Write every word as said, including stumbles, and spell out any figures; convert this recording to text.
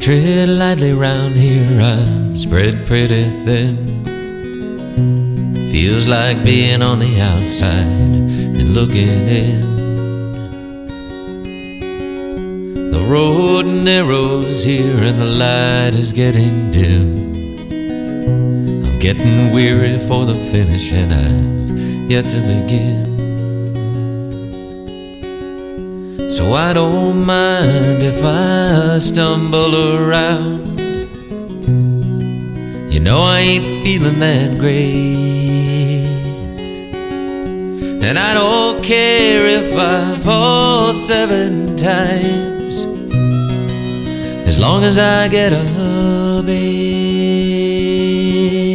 Tread lightly round here, I'm spread pretty thin. Feels like being on the outside and looking in. The road narrows here and the light is getting dim. I'm getting weary for the finish and I've yet to begin. So I don't mind if I stumble around. You know I ain't feeling that great, and I don't care if I fall seven times, as long as I get up eight.